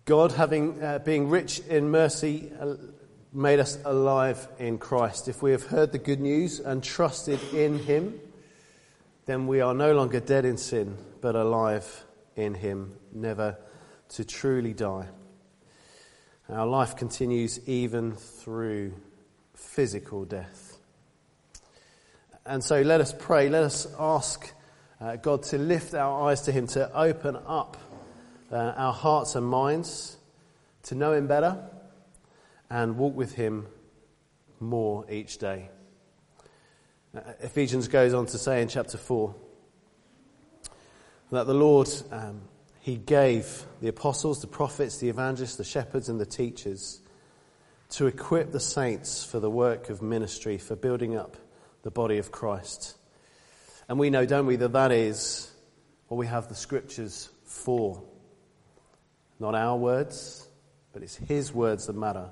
God, being rich in mercy, made us alive in Christ. If we have heard the good news and trusted in him, then we are no longer dead in sin, but alive in him, never to truly die. Our life continues even through physical death. And so let us pray, let us ask God to lift our eyes to him, to open up our hearts and minds, to know him better and walk with him more each day. Ephesians goes on to say in chapter 4 that the Lord, he gave the apostles, the prophets, the evangelists, the shepherds and the teachers to equip the saints for the work of ministry, for building up the body of Christ. And we know, don't we, that is what we have the scriptures for. Not our words, but it's his words that matter.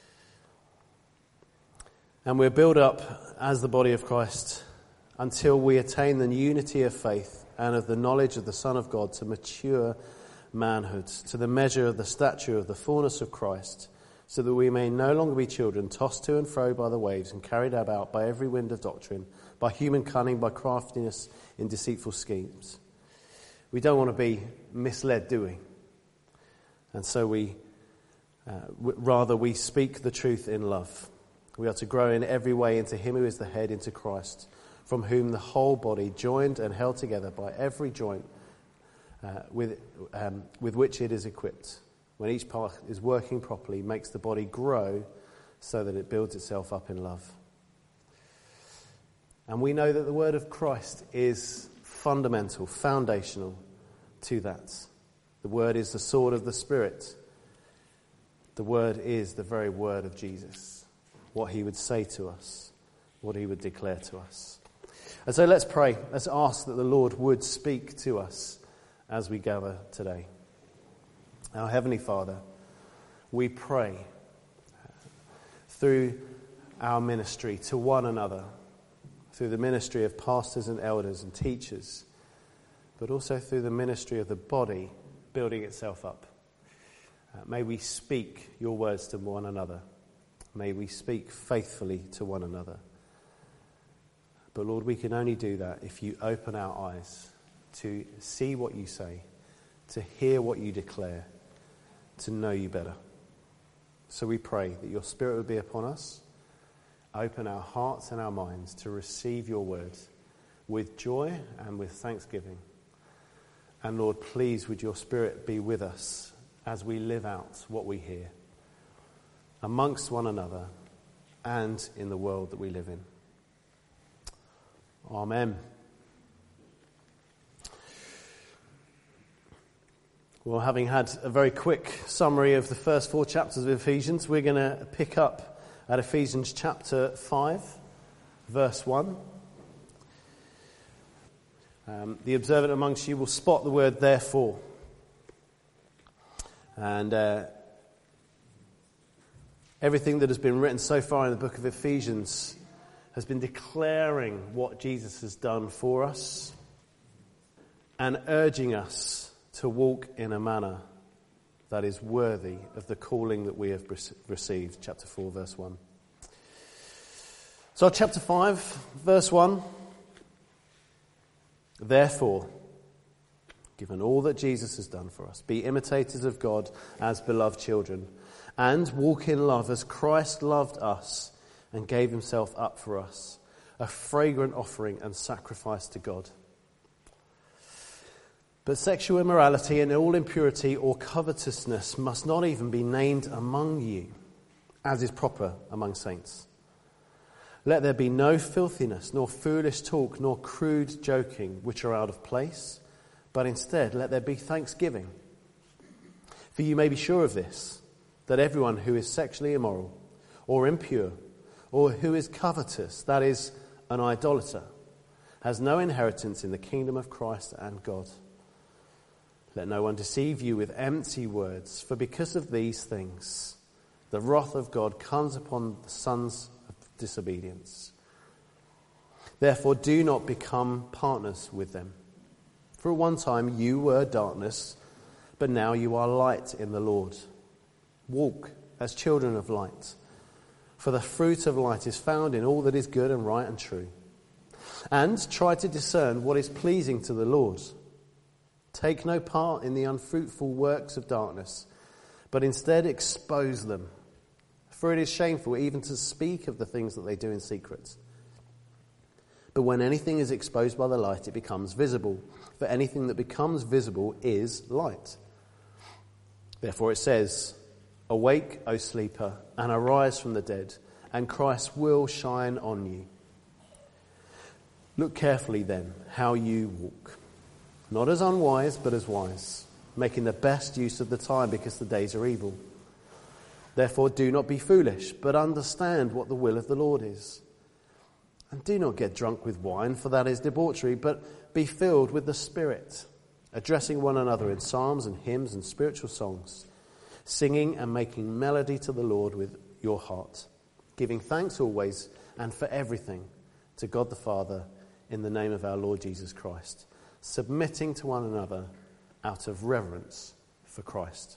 And we're built up as the body of Christ until we attain the unity of faith and of the knowledge of the Son of God, to mature manhood, to the measure of the stature of the fullness of Christ, so that we may no longer be children, tossed to and fro by the waves and carried about by every wind of doctrine, by human cunning, by craftiness in deceitful schemes. We don't want to be misled, do we? And so rather we speak the truth in love. We are to grow in every way into him who is the head, into Christ, from whom the whole body, joined and held together by every joint with which it is equipped, when each part is working properly, makes the body grow so that it builds itself up in love. And we know that the word of Christ is fundamental, foundational to that. The word is the sword of the Spirit. The word is the very word of Jesus, what he would say to us, what he would declare to us. And so let's pray. Let's ask that the Lord would speak to us as we gather today. Our Heavenly Father, we pray through our ministry to one another, through the ministry of pastors and elders and teachers, but also through the ministry of the body building itself up. May we speak your words to one another. May we speak faithfully to one another. But Lord, we can only do that if you open our eyes to see what you say, to hear what you declare, to know you better. So we pray that your Spirit would be upon us, open our hearts and our minds to receive your word with joy and with thanksgiving. And Lord, please would your Spirit be with us as we live out what we hear amongst one another and in the world that we live in. Amen. Well, having had a very quick summary of the first 4 chapters of Ephesians, we're going to pick up at Ephesians chapter 5, verse 1. The observant amongst you will spot the word therefore. And everything that has been written so far in the book of Ephesians has been declaring what Jesus has done for us and urging us to walk in a manner that is worthy of the calling that we have received. Chapter 4, verse 1. So chapter 5, verse 1. Therefore, given all that Jesus has done for us, be imitators of God as beloved children, and walk in love as Christ loved us and gave himself up for us, a fragrant offering and sacrifice to God. But sexual immorality and all impurity or covetousness must not even be named among you, as is proper among saints. Let there be no filthiness, nor foolish talk, nor crude joking, which are out of place, but instead let there be thanksgiving. For you may be sure of this, that everyone who is sexually immoral, or impure, or who is covetous, that is, an idolater, has no inheritance in the kingdom of Christ and God. Let no one deceive you with empty words, for because of these things, the wrath of God comes upon the sons of disobedience. Therefore, do not become partners with them. For at one time you were darkness, but now you are light in the Lord. Walk as children of light, for the fruit of light is found in all that is good and right and true. And try to discern what is pleasing to the Lord. Take no part in the unfruitful works of darkness, but instead expose them. For it is shameful even to speak of the things that they do in secret. But when anything is exposed by the light, it becomes visible. For anything that becomes visible is light. Therefore it says, "Awake, O sleeper, and arise from the dead, and Christ will shine on you. Look carefully then how you walk, not as unwise, but as wise, making the best use of the time because the days are evil. Therefore do not be foolish, but understand what the will of the Lord is. And do not get drunk with wine, for that is debauchery, but be filled with the Spirit, addressing one another in psalms and hymns and spiritual songs, singing and making melody to the Lord with your heart, giving thanks always and for everything to God the Father in the name of our Lord Jesus Christ, submitting to one another out of reverence for Christ."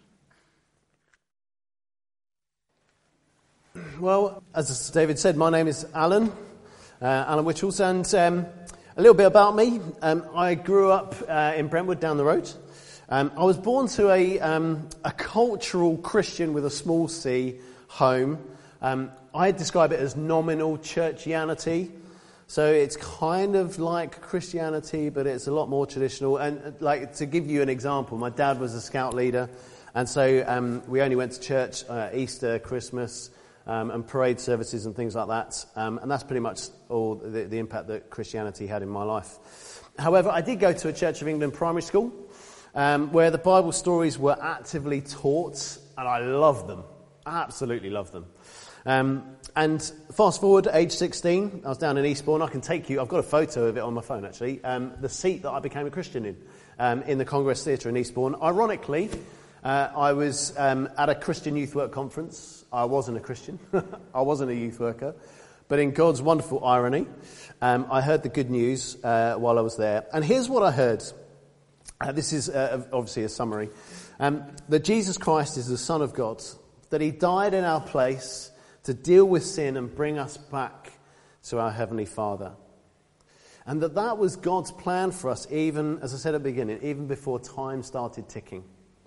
Well, as David said, my name is Alan Whittles, and a little bit about me. I grew up in Brentwood down the road. I was born to a cultural Christian with a small c home. I describe it as nominal churchianity. So it's kind of like Christianity, but it's a lot more traditional. And like to give you an example, my dad was a scout leader, and so we only went to church Easter, Christmas, and parade services and things like that. And that's pretty much all the impact that Christianity had in my life. However, I did go to a Church of England primary school, where the Bible stories were actively taught, and I loved them. I absolutely loved them. And fast forward, age 16, I was down in Eastbourne. I can take you, I've got a photo of it on my phone actually, the seat that I became a Christian in the Congress Theatre in Eastbourne. Ironically, I was at a Christian youth work conference. I wasn't a Christian. I wasn't a youth worker. But in God's wonderful irony, I heard the good news while I was there. And here's what I heard. This is obviously a summary. That Jesus Christ is the Son of God, that he died in our place to deal with sin and bring us back to our Heavenly Father. And that was God's plan for us, even, as I said at the beginning, even before time started ticking.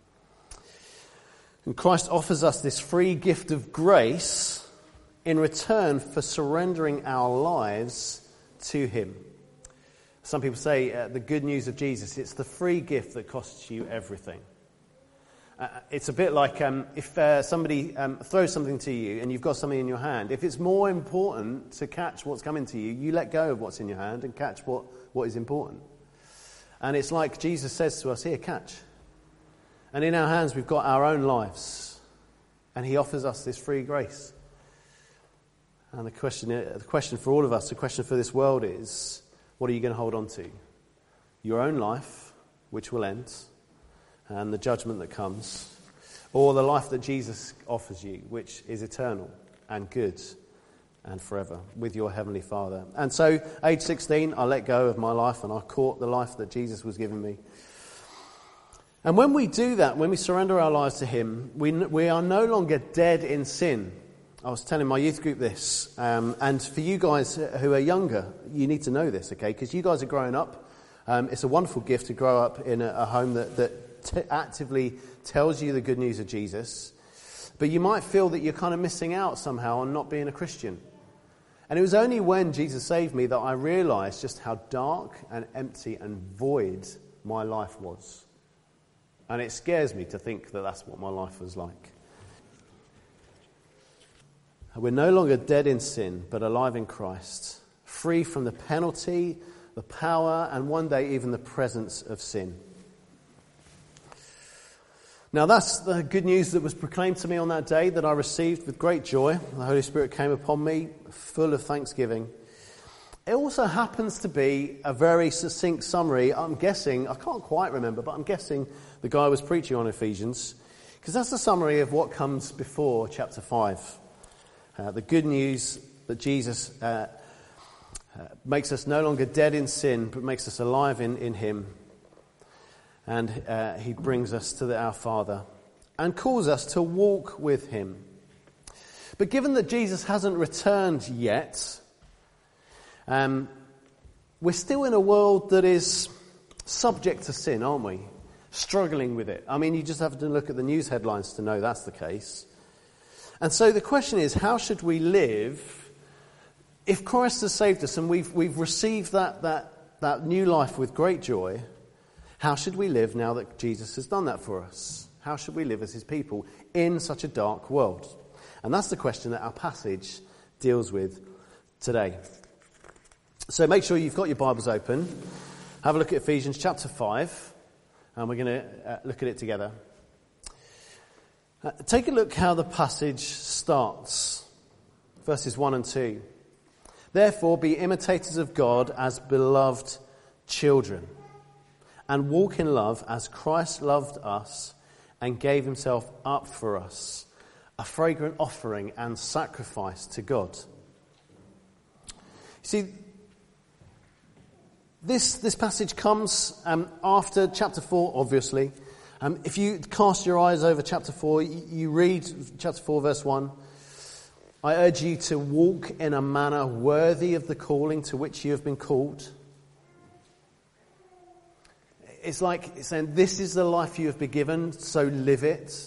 And Christ offers us this free gift of grace in return for surrendering our lives to him. Some people say the good news of Jesus, it's the free gift that costs you everything. It's a bit like if somebody throws something to you and you've got something in your hand. If it's more important to catch what's coming to you, you let go of what's in your hand and catch what is important. And it's like Jesus says to us, here, catch. And in our hands we've got our own lives. And he offers us this free grace. And the question for all of us, the question for this world is, what are you going to hold on to? Your own life, which will end, and the judgment that comes, or the life that Jesus offers you, which is eternal and good and forever with your Heavenly Father. And so, age 16, I let go of my life and I caught the life that Jesus was giving me. And when we do that, when we surrender our lives to him, we are no longer dead in sin. I was telling my youth group this, and for you guys who are younger, you need to know this, okay? Because you guys are growing up. It's a wonderful gift to grow up in a home that actively tells you the good news of Jesus, but you might feel that you're kind of missing out somehow on not being a Christian. And it was only when Jesus saved me that I realised just how dark and empty and void my life was. And it scares me to think that that's what my life was like. We're no longer dead in sin, but alive in Christ, free from the penalty, the power, and one day even the presence of sin. Now that's the good news that was proclaimed to me on that day that I received with great joy. The Holy Spirit came upon me, full of thanksgiving. It also happens to be a very succinct summary. I'm guessing, I can't quite remember, but I'm guessing the guy was preaching on Ephesians, because that's the summary of what comes before chapter 5. The good news that Jesus makes us no longer dead in sin, but makes us alive in him. And he brings us to our Father and calls us to walk with him. But given that Jesus hasn't returned yet, we're still in a world that is subject to sin, aren't we? Struggling with it. I mean, you just have to look at the news headlines to know that's the case. And so the question is, how should we live if Christ has saved us and we've received that new life with great joy? How should we live now that Jesus has done that for us? How should we live as his people in such a dark world? And that's the question that our passage deals with today. So make sure you've got your Bibles open. Have a look at Ephesians chapter 5, and we're going to look at it together. Take a look how the passage starts. Verses 1 and 2. Therefore, be imitators of God as beloved children, and walk in love as Christ loved us and gave himself up for us, a fragrant offering and sacrifice to God. See, this passage comes after chapter 4, obviously. If you cast your eyes over chapter 4, you read chapter 4, verse 1. I urge you to walk in a manner worthy of the calling to which you have been called. It's like it's saying, this is the life you have been given, so live it.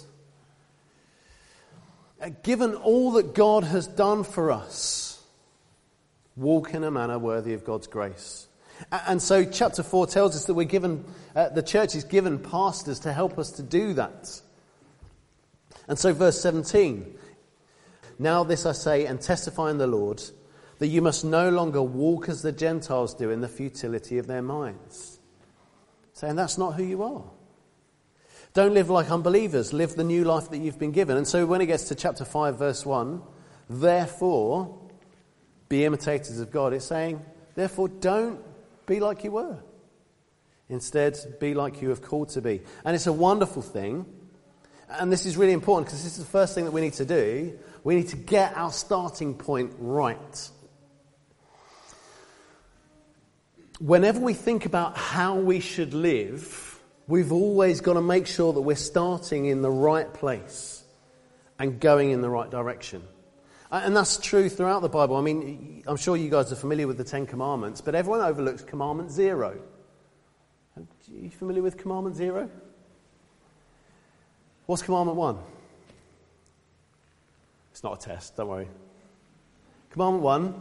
Given all that God has done for us, walk in a manner worthy of God's grace. And so chapter 4 tells us that we're given, the church is given pastors to help us to do that. And so verse 17, now this I say and testify in the Lord, that you must no longer walk as the Gentiles do in the futility of their minds. Saying that's not who you are. Don't live like unbelievers, live the new life that you've been given. And so when it gets to chapter 5 verse 1, therefore be imitators of God, it's saying, therefore don't be like you were. Instead, be like you have called to be. And it's a wonderful thing. And this is really important because this is the first thing that we need to do. We need to get our starting point right. Whenever we think about how we should live, we've always got to make sure that we're starting in the right place and going in the right direction. And that's true throughout the Bible. I mean, I'm sure you guys are familiar with the Ten Commandments, but everyone overlooks Commandment 0. Are you familiar with Commandment 0? What's Commandment 1? It's not a test, don't worry. Commandment 1.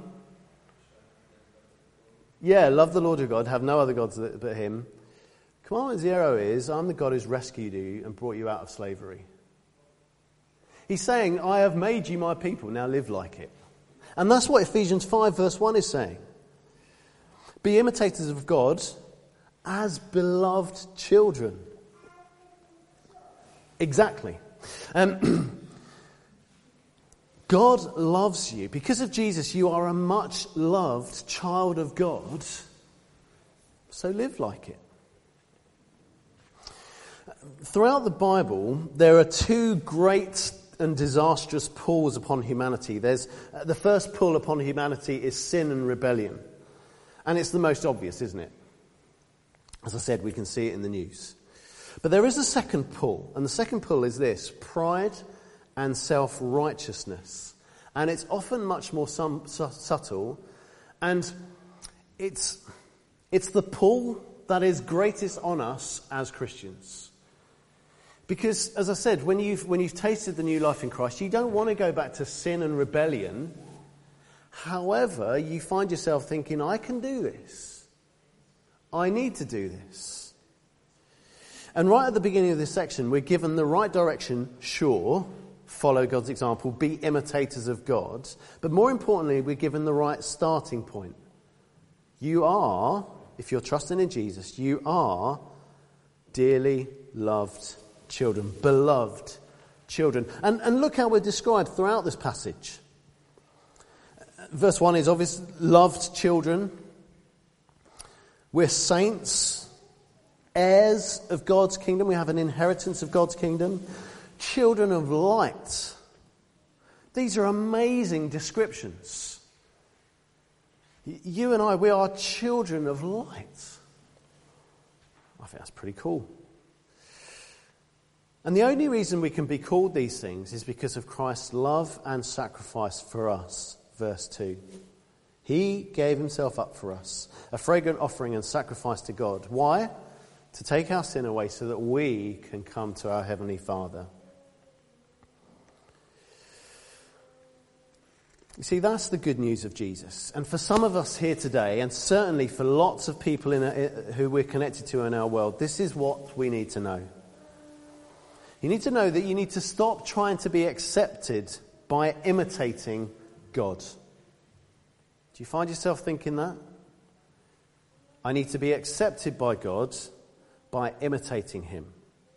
Yeah, love the Lord your God, have no other gods but him. Commandment 0 is, I'm the God who's rescued you and brought you out of slavery. He's saying, I have made you my people, now live like it. And that's what Ephesians 5 verse 1 is saying. Be imitators of God as beloved children. Exactly. God loves you. Because of Jesus, you are a much loved child of God. So live like it. Throughout the Bible, there are two great and disastrous pulls upon humanity. There's the first pull upon humanity is sin and rebellion. And it's the most obvious, isn't it? As I said, we can see it in the news. But there is a second pull, and the second pull is this: pride and self-righteousness. And it's often much more subtle, and it's the pull that is greatest on us as Christians. Because, as I said, when you've tasted the new life in Christ, you don't want to go back to sin and rebellion. However, you find yourself thinking, I can do this. I need to do this. And right at the beginning of this section, we're given the right direction, sure, follow God's example, be imitators of God. But more importantly, we're given the right starting point. You are, if you're trusting in Jesus, you are dearly loved children, beloved children. And look how we're described throughout this passage. Verse 1 is obvious, loved children. We're saints, heirs of God's kingdom. We have an inheritance of God's kingdom. Children of light. These are amazing descriptions. You and I, we are children of light. I think that's pretty cool. And the only reason we can be called these things is because of Christ's love and sacrifice for us. Verse 2. He gave himself up for us, a fragrant offering and sacrifice to God. Why? To take our sin away so that we can come to our Heavenly Father. You see, that's the good news of Jesus. And for some of us here today, and certainly for lots of people who we're connected to in our world, this is what we need to know. You need to know that you need to stop trying to be accepted by imitating God. Do you find yourself thinking that? I need to be accepted by God by imitating him.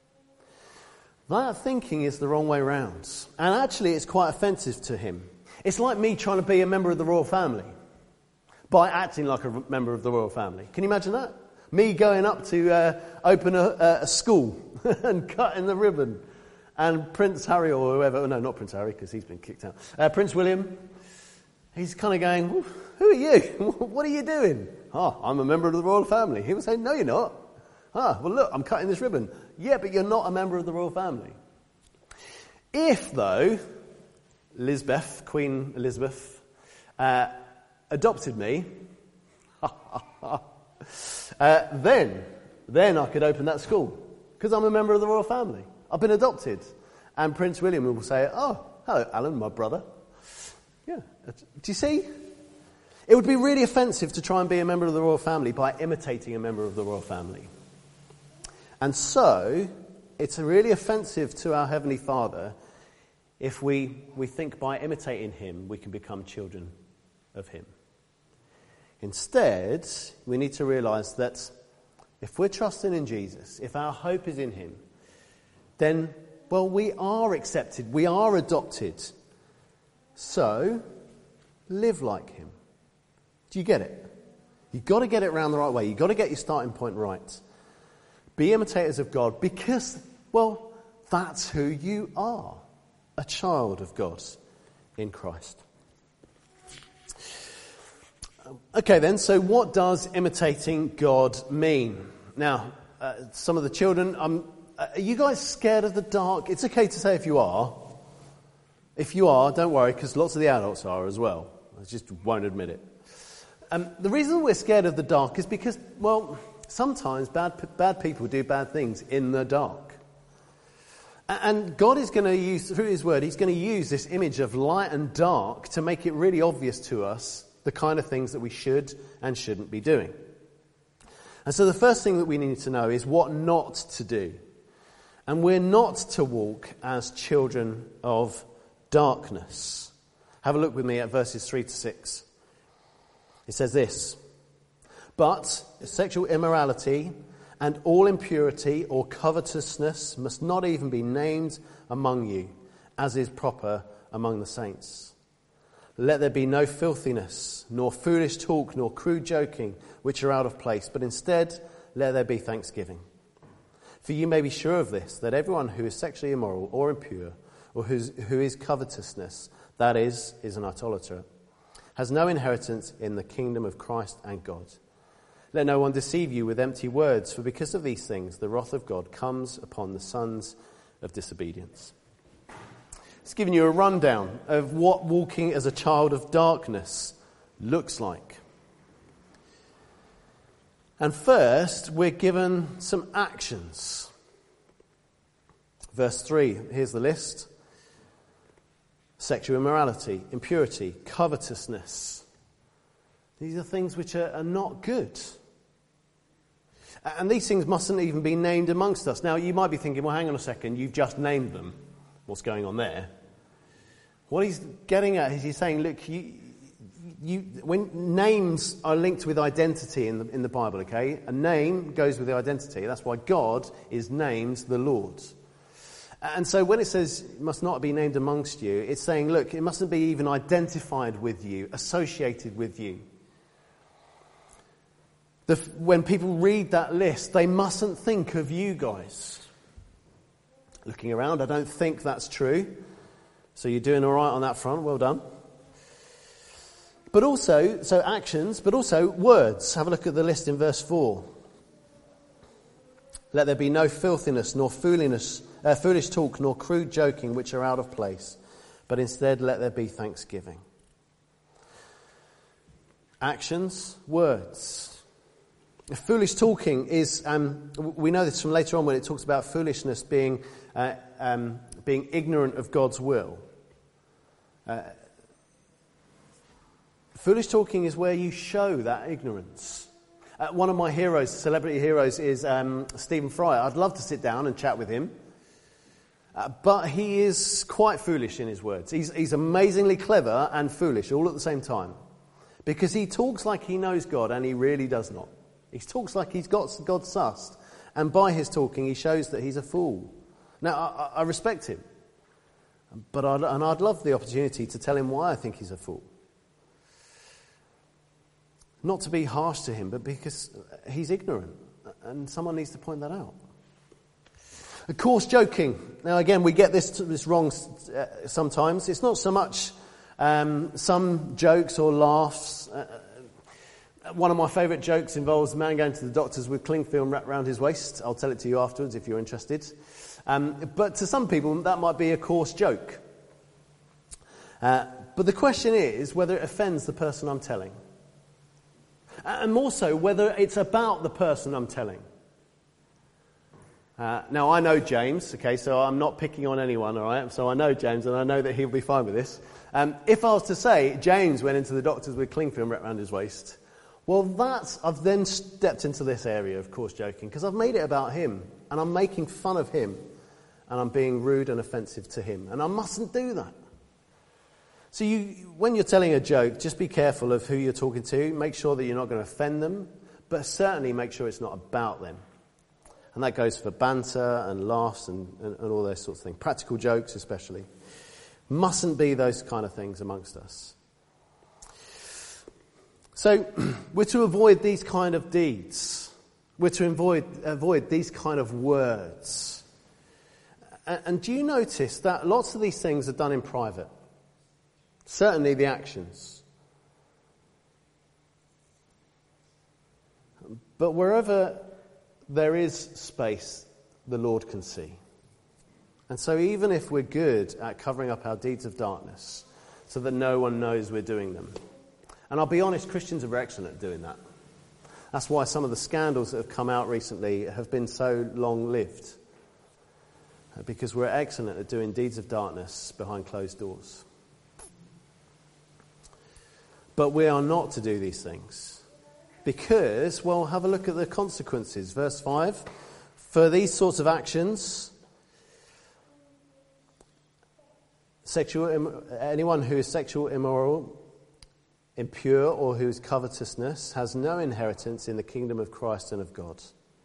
That thinking is the wrong way round. And actually it's quite offensive to him. It's like me trying to be a member of the royal family by acting like a member of the royal family. Can you imagine that? Me going up to open a school and cutting the ribbon. And Prince Harry or whoever, no, not Prince Harry because he's been kicked out. Prince William, he's kind of going, who are you? What are you doing? Oh, I'm a member of the royal family. He would say, no, you're not. Ah, well, look, I'm cutting this ribbon. Yeah, but you're not a member of the royal family. If, though, Elizabeth, Queen Elizabeth, adopted me, then I could open that school because I'm a member of the royal family. I've been adopted. And Prince William will say, oh, hello, Alan, my brother. Yeah. Do you see? It would be really offensive to try and be a member of the royal family by imitating a member of the royal family. And so, it's really offensive to our Heavenly Father if we think by imitating him we can become children of him. Instead, we need to realise that if we're trusting in Jesus, if our hope is in him, then, well, we are accepted, we are adopted. So, live like him. Do you get it? You've got to get it round the right way. You've got to get your starting point right. Be imitators of God because, well, that's who you are. A child of God in Christ. Okay then, so what does imitating God mean? Now, some of the children, are you guys scared of the dark? It's okay to say if you are. If you are, don't worry, because lots of the adults are as well. I just won't admit it. The reason we're scared of the dark is because, well, sometimes bad people do bad things in the dark. And God is going to use, through his word, he's going to use this image of light and dark to make it really obvious to us the kind of things that we should and shouldn't be doing. And so the first thing that we need to know is what not to do. And we're not to walk as children of darkness. Have a look with me at verses 3 to 6. It says this, but sexual immorality and all impurity or covetousness must not even be named among you, as is proper among the saints. Let there be no filthiness, nor foolish talk, nor crude joking, which are out of place, but instead let there be thanksgiving. For you may be sure of this, that everyone who is sexually immoral or impure, or who is covetousness, that is an idolater, has no inheritance in the kingdom of Christ and God. Let no one deceive you with empty words, for because of these things the wrath of God comes upon the sons of disobedience. It's giving you a rundown of what walking as a child of darkness looks like. And first, we're given some actions. Verse 3, here's the list. Sexual immorality, impurity, covetousness. These are things which are not good. And these things mustn't even be named amongst us. Now, you might be thinking, well, hang on a second, you've just named them. What's going on there? What he's getting at is he's saying, look, when names are linked with identity in the Bible, okay? A name goes with the identity. That's why God is named the Lord. And so when it says it must not be named amongst you, it's saying, look, it mustn't be even identified with you, associated with you. When people read that list, they mustn't think of you guys. Looking around, I don't think that's true. So you're doing all right on that front. Well done. But also, so actions, but also words. Have a look at the list in verse 4. Let there be no filthiness, nor foolishness, foolish talk, nor crude joking, which are out of place, but instead let there be thanksgiving. Actions, words. Foolish talking is, we know this from later on when it talks about foolishness being ignorant of God's will. Foolish talking is where you show that ignorance. One of my heroes, celebrity heroes, is Stephen Fry. I'd love to sit down and chat with him. But he is quite foolish in his words. He's amazingly clever and foolish all at the same time. Because he talks like he knows God and he really does not. He talks like he's got God sussed. And by his talking he shows that he's a fool. Now, I respect him. But I'd love the opportunity to tell him why I think he's a fool. Not to be harsh to him, but because he's ignorant. And someone needs to point that out. Of course, joking. Now again, we get this wrong sometimes. It's not so much some jokes or laughs. One of my favourite jokes involves a man going to the doctors with cling film wrapped around his waist. I'll tell it to you afterwards if you're interested. But to some people, that might be a coarse joke. But the question is whether it offends the person I'm telling. And more so, whether it's about the person I'm telling. Now, I know James, okay, so I'm not picking on anyone, all right? So I know James, and I know that he'll be fine with this. If I was to say James went into the doctors with cling film wrapped around his waist, well, I've then stepped into this area of coarse joking, because I've made it about him, and I'm making fun of him, and I'm being rude and offensive to him, and I mustn't do that. So when you're telling a joke, just be careful of who you're talking to. Make sure that you're not going to offend them, but certainly make sure it's not about them. And that goes for banter and laughs and all those sorts of things. Practical jokes especially. Mustn't be those kind of things amongst us. So we're to avoid these kind of deeds. We're to avoid these kind of words. And do you notice that lots of these things are done in private? Certainly the actions. But wherever there is space, the Lord can see. And so even if we're good at covering up our deeds of darkness so that no one knows we're doing them, and I'll be honest, Christians are excellent at doing that. That's why some of the scandals that have come out recently have been so long-lived. Because we're excellent at doing deeds of darkness behind closed doors. But we are not to do these things. Because, well, have a look at the consequences. Verse 5. For these sorts of actions, anyone who is sexual, immoral, impure, or who is covetousness has no inheritance in the kingdom of Christ and of God.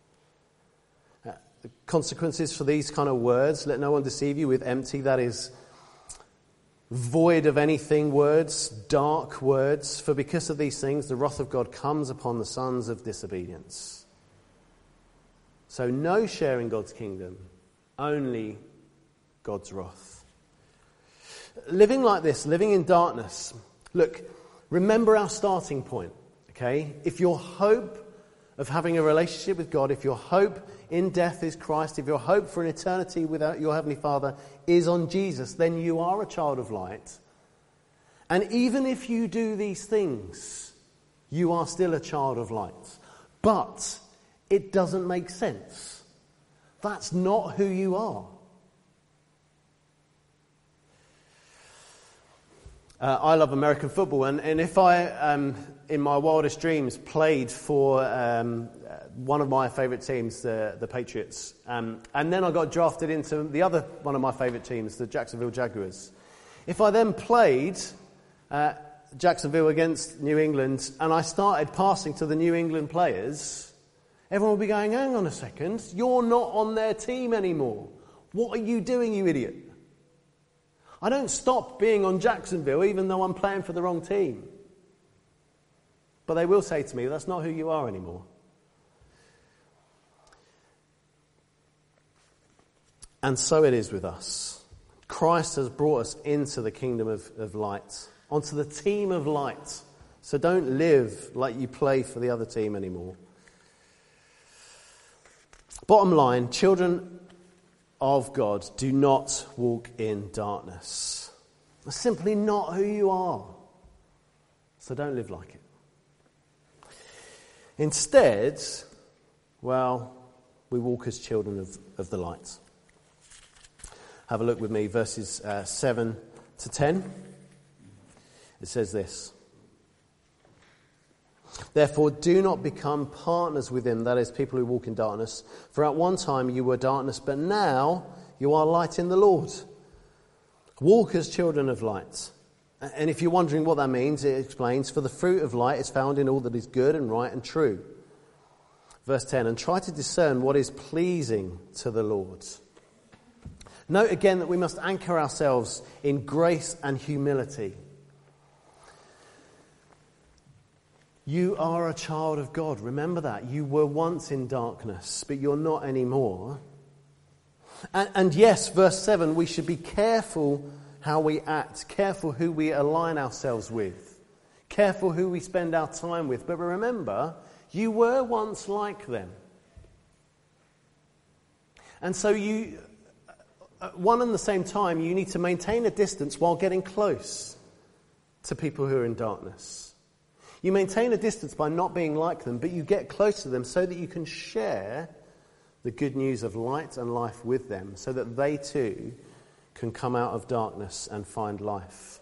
The consequences for these kind of words, let no one deceive you with empty, that is, void of anything words, dark words, for because of these things the wrath of God comes upon the sons of disobedience. So no share in God's kingdom, only God's wrath. Living like this, living in darkness, look, remember our starting point, okay? If your hope of having a relationship with God, if your hope in death is Christ, if your hope for an eternity with your Heavenly Father is on Jesus, then you are a child of light. And even if you do these things, you are still a child of light. But it doesn't make sense. That's not who you are. I love American football, and if I, in my wildest dreams, played for one of my favourite teams, the Patriots, and then I got drafted into the other one of my favourite teams, the Jacksonville Jaguars. If I then played Jacksonville against New England, and I started passing to the New England players, everyone would be going, hang on a second, you're not on their team anymore. What are you doing, you idiot? I don't stop being on Jacksonville even though I'm playing for the wrong team. But they will say to me, that's not who you are anymore. And so it is with us. Christ has brought us into the kingdom of light, onto the team of light. So don't live like you play for the other team anymore. Bottom line, children of God do not walk in darkness. That's simply not who you are. So don't live like it. Instead, well, we walk as children of the light. Have a look with me, verses 7 to 10. It says this. Therefore, do not become partners with him, that is, people who walk in darkness. For at one time you were darkness, but now you are light in the Lord. Walk as children of light. And if you're wondering what that means, it explains, for the fruit of light is found in all that is good and right and true. Verse 10, and try to discern what is pleasing to the Lord. Note again that we must anchor ourselves in grace and humility. You are a child of God. Remember that. You were once in darkness, but you're not anymore. And yes, verse 7, we should be careful how we act, careful who we align ourselves with, careful who we spend our time with. But remember, you were once like them. And so you, at one and the same time, you need to maintain a distance while getting close to people who are in darkness. You maintain a distance by not being like them, but you get close to them so that you can share the good news of light and life with them, so that they too can come out of darkness and find life.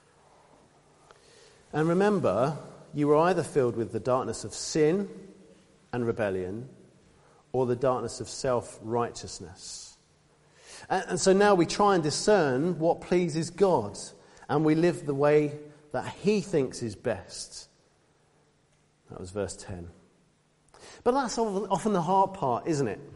And remember, you were either filled with the darkness of sin and rebellion, or the darkness of self-righteousness. And so now we try and discern what pleases God, and we live the way that he thinks is best. That was verse 10. But that's often the hard part, isn't it?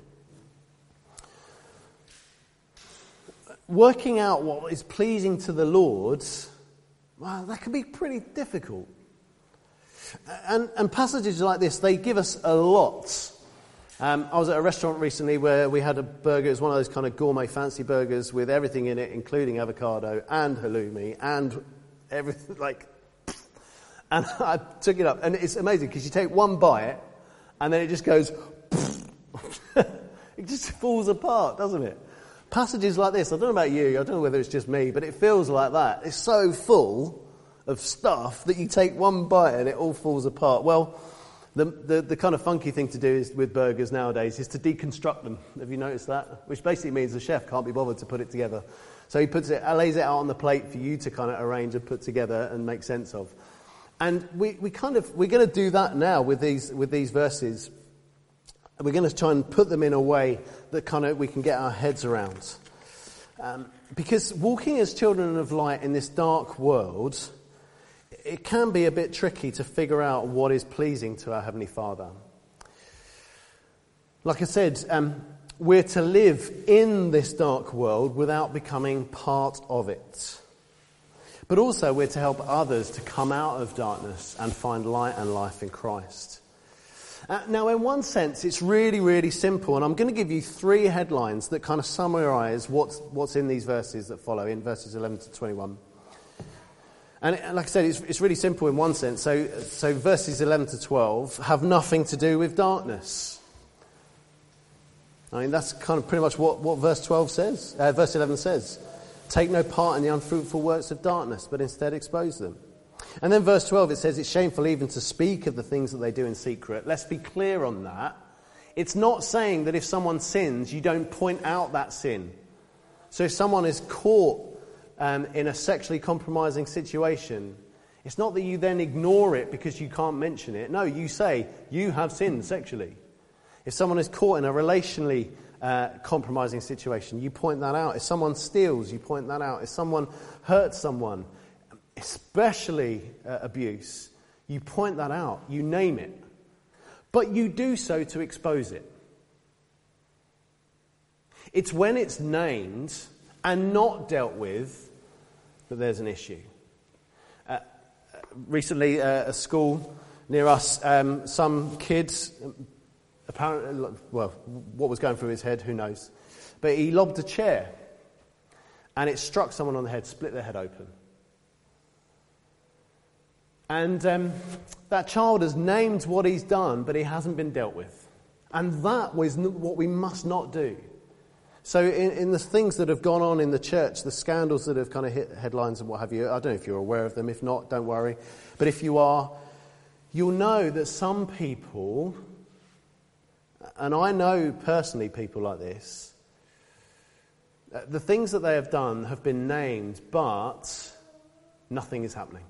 Working out what is pleasing to the Lord, well, that can be pretty difficult. And passages like this, they give us a lot. I was at a restaurant recently where we had a burger. It was one of those kind of gourmet fancy burgers with everything in it, including avocado and halloumi and everything like... And I took it up, and it's amazing because you take one bite, and then it just goes, it just falls apart, doesn't it? Passages like this, I don't know about you, I don't know whether it's just me, but it feels like that. It's so full of stuff that you take one bite and it all falls apart. Well, the kind of funky thing to do is, with burgers nowadays, is to deconstruct them. Have you noticed that? Which basically means the chef can't be bothered to put it together. So he lays it out on the plate for you to kind of arrange and put together and make sense of. And we're going to do that now with these verses. We're going to try and put them in a way that kind of we can get our heads around. Because walking as children of light in this dark world, it can be a bit tricky to figure out what is pleasing to our Heavenly Father. Like I said, we're to live in this dark world without becoming part of it. But also we're to help others to come out of darkness and find light and life in Christ. Now, in one sense, it's really, really simple. And I'm going to give you 3 headlines that kind of summarize what's in these verses that follow, in verses 11 to 21. And like I said, it's really simple in one sense. So verses 11 to 12 have nothing to do with darkness. I mean, that's kind of pretty much what verse 12 says. Verse 11 says. Take no part in the unfruitful works of darkness, but instead expose them. And then verse 12, it says it's shameful even to speak of the things that they do in secret. Let's be clear on that. It's not saying that if someone sins, you don't point out that sin. So if someone is caught in a sexually compromising situation, it's not that you then ignore it because you can't mention it. No, you say, you have sinned sexually. If someone is caught in a relationally compromising situation, you point that out. If someone steals, you point that out. If someone hurts someone, especially abuse, you point that out. You name it. But you do so to expose it. It's when it's named and not dealt with that there's an issue. Recently, a school near us, some kids... Apparently, well, what was going through his head, who knows? But he lobbed a chair, and it struck someone on the head, split their head open. And that child has named what he's done, but he hasn't been dealt with. And that was what we must not do. So in the things that have gone on in the church, the scandals that have kind of hit headlines and what have you, I don't know if you're aware of them. If not, don't worry. But if you are, you'll know that some people, and I know personally people like this, the things that they have done have been named, but nothing is happening.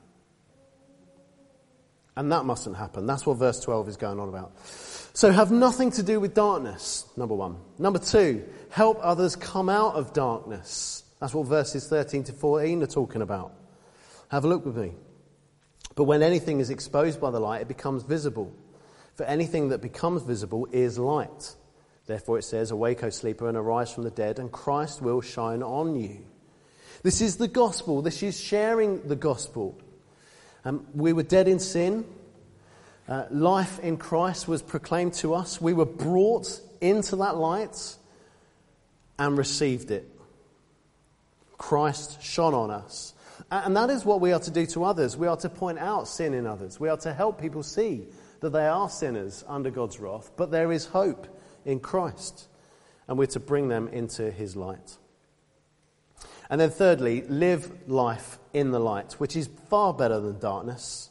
And that mustn't happen. That's what verse 12 is going on about. So have nothing to do with darkness, number one. Number two, help others come out of darkness. That's what verses 13 to 14 are talking about. Have a look with me. But when anything is exposed by the light, it becomes visible. For anything that becomes visible is light. Therefore it says, awake, O sleeper, and arise from the dead, and Christ will shine on you. This is the gospel. This is sharing the gospel. We were dead in sin. Life in Christ was proclaimed to us. We were brought into that light and received it. Christ shone on us. And that is what we are to do to others. We are to point out sin in others. We are to help people see that they are sinners under God's wrath, but there is hope in Christ. And we're to bring them into his light. And then thirdly, live life in the light, which is far better than darkness.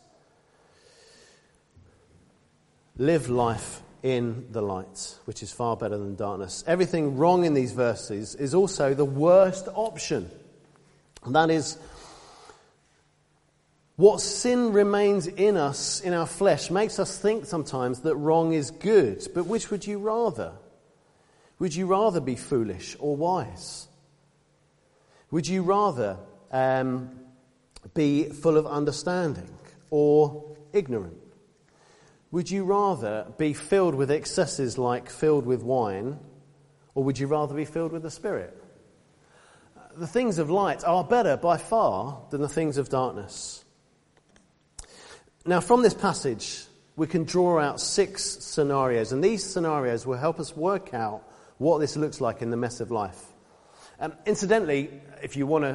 Live life in the light, which is far better than darkness. Everything wrong in these verses is also the worst option. And that is, what sin remains in us, in our flesh, makes us think sometimes that wrong is good. But which would you rather? Would you rather be foolish or wise? Would you rather be full of understanding or ignorant? Would you rather be filled with excesses like filled with wine, or would you rather be filled with the Spirit? The things of light are better by far than the things of darkness. Now, from this passage, we can draw out 6 scenarios, and these scenarios will help us work out what this looks like in the mess of life. Incidentally, if you want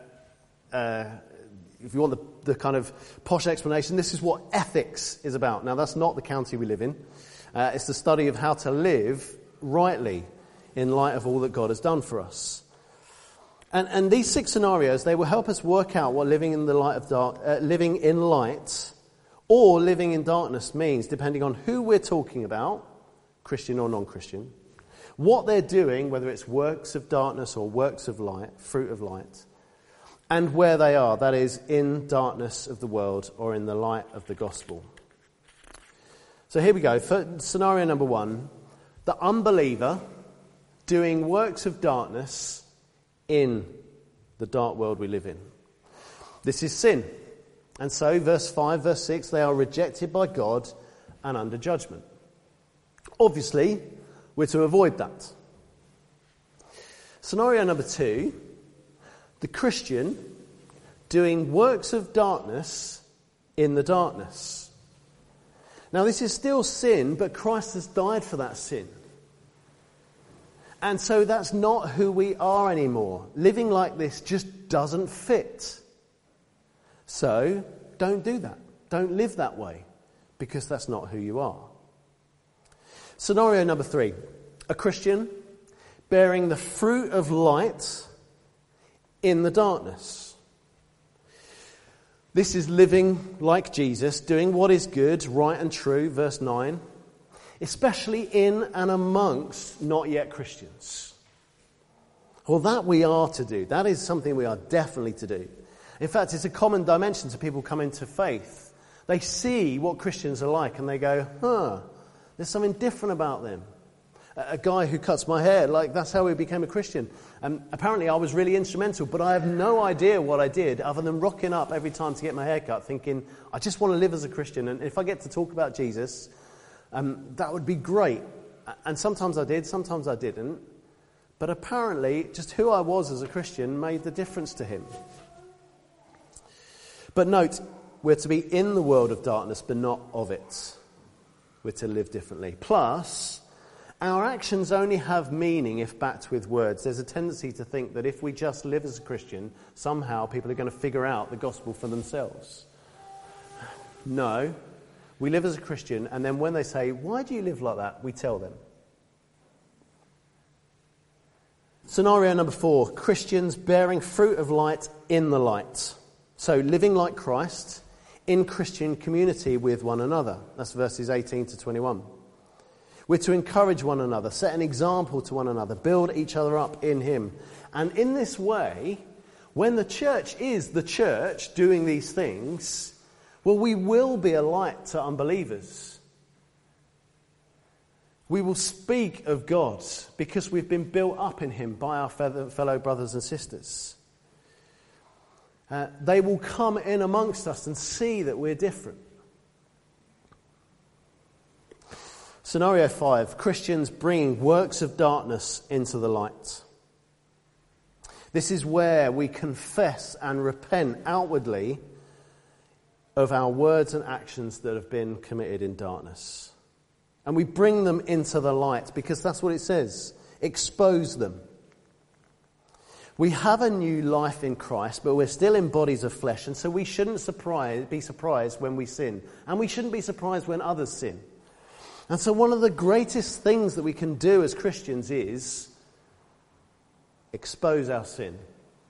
the kind of posh explanation, this is what ethics is about. Now, that's not the county we live in. It's the study of how to live rightly in light of all that God has done for us. And these 6 scenarios, they will help us work out what living in living in light or living in darkness means, depending on who we're talking about, Christian or non-Christian, what they're doing, whether it's works of darkness or works of light, fruit of light, and where they are, that is, in darkness of the world or in the light of the gospel. So here we go. For scenario number 1, the unbeliever doing works of darkness in the dark world we live in. This is sin. And so, verse 5, verse 6, they are rejected by God and under judgment. Obviously, we're to avoid that. Scenario number 2, the Christian doing works of darkness in the darkness. Now, this is still sin, but Christ has died for that sin. And so that's not who we are anymore. Living like this just doesn't fit. So, don't do that. Don't live that way, because that's not who you are. Scenario number 3, a Christian bearing the fruit of light in the darkness. This is living like Jesus, doing what is good, right and true, verse 9, especially in and amongst not yet Christians. Well, that we are to do. That is something we are definitely to do. In fact, it's a common dimension to people coming to faith. They see what Christians are like and they go, there's something different about them. A guy who cuts my hair, that's how he became a Christian. Apparently I was really instrumental, but I have no idea what I did other than rocking up every time to get my hair cut, thinking, I just want to live as a Christian, and if I get to talk about Jesus, that would be great. And sometimes I did, sometimes I didn't. But apparently, just who I was as a Christian made the difference to him. But note, we're to be in the world of darkness, but not of it. We're to live differently. Plus, our actions only have meaning if backed with words. There's a tendency to think that if we just live as a Christian, somehow people are going to figure out the gospel for themselves. No, we live as a Christian, and then when they say, why do you live like that? We tell them. Scenario number 4, Christians bearing fruit of light in the light. So living like Christ in Christian community with one another. That's verses 18 to 21. We're to encourage one another, set an example to one another, build each other up in him. And in this way, when the church is the church doing these things, well, we will be a light to unbelievers. We will speak of God because we've been built up in him by our fellow brothers and sisters. They will come in amongst us and see that we're different. Scenario 5, Christians bringing works of darkness into the light. This is where we confess and repent outwardly of our words and actions that have been committed in darkness. And we bring them into the light because that's what it says. Expose them. We have a new life in Christ, but we're still in bodies of flesh, and so we shouldn't be surprised when we sin. And we shouldn't be surprised when others sin. And so one of the greatest things that we can do as Christians is expose our sin.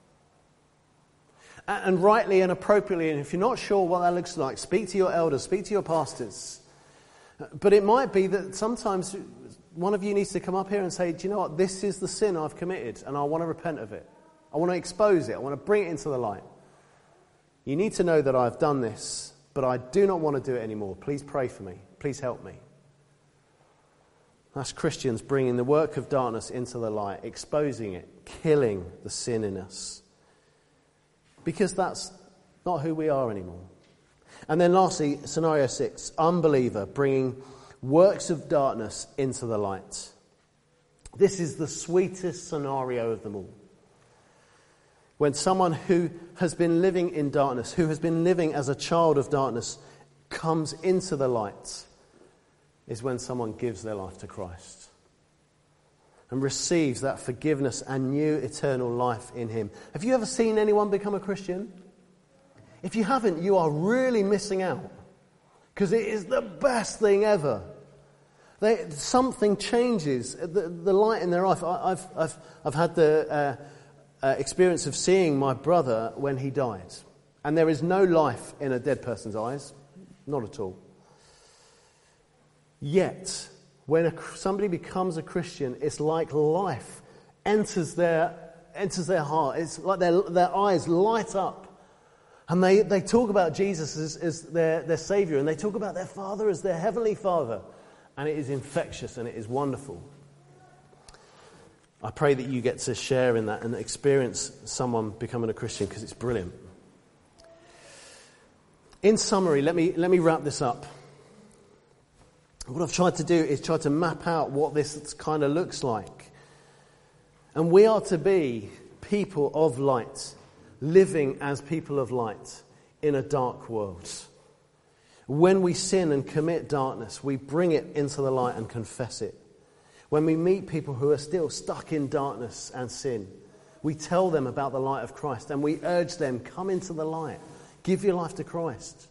And rightly and appropriately, and if you're not sure what that looks like, speak to your elders, speak to your pastors. But it might be that sometimes one of you needs to come up here and say, do you know what, this is the sin I've committed and I want to repent of it. I want to expose it. I want to bring it into the light. You need to know that I've done this, but I do not want to do it anymore. Please pray for me. Please help me. That's Christians bringing the work of darkness into the light, exposing it, killing the sin in us. Because that's not who we are anymore. And then lastly, scenario 6, unbeliever bringing works of darkness into the light. This is the sweetest scenario of them all. When someone who has been living in darkness, who has been living as a child of darkness, comes into the light, is when someone gives their life to Christ and receives that forgiveness and new eternal life in him. Have you ever seen anyone become a Christian? If you haven't, you are really missing out, because it is the best thing ever. Something changes, the light in their life. I've had the experience of seeing my brother when he died, and there is no life in a dead person's eyes, not at all. Yet, when somebody becomes a Christian, it's like life enters their heart. It's like their eyes light up. And they talk about Jesus as their Saviour, and they talk about their Father as their Heavenly Father. And it is infectious and it is wonderful. I pray that you get to share in that and experience someone becoming a Christian, because it's brilliant. In summary, let me wrap this up. What I've tried to do is try to map out what this kind of looks like. And we are to be people of light, living as people of light in a dark world. When we sin and commit darkness, we bring it into the light and confess it. When we meet people who are still stuck in darkness and sin, we tell them about the light of Christ and we urge them, come into the light, give your life to Christ.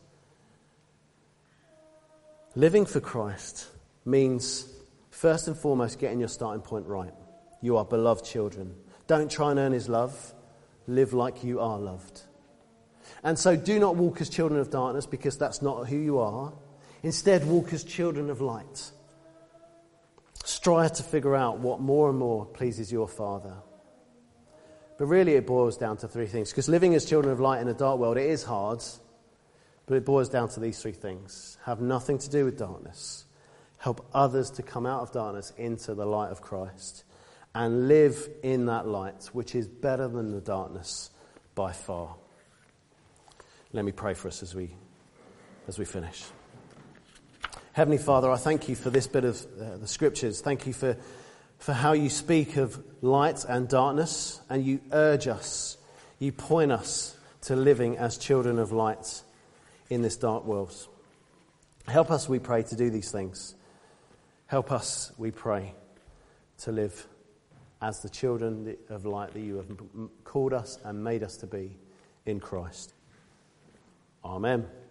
Living for Christ means, first and foremost, getting your starting point right. You are beloved children. Don't try and earn his love. Live like you are loved. And so do not walk as children of darkness, because that's not who you are. Instead, walk as children of light. Strive to figure out what more and more pleases your Father. But really it boils down to 3 things. Because living as children of light in a dark world, it is hard. But it boils down to these 3 things. Have nothing to do with darkness. Help others to come out of darkness into the light of Christ. And live in that light, which is better than the darkness by far. Let me pray for us as we finish. Heavenly Father, I thank you for this bit of the Scriptures. Thank you for how you speak of light and darkness, and you urge us, you point us to living as children of light in this dark world. Help us, we pray, to do these things. Help us, we pray, to live as the children of light that you have called us and made us to be in Christ. Amen.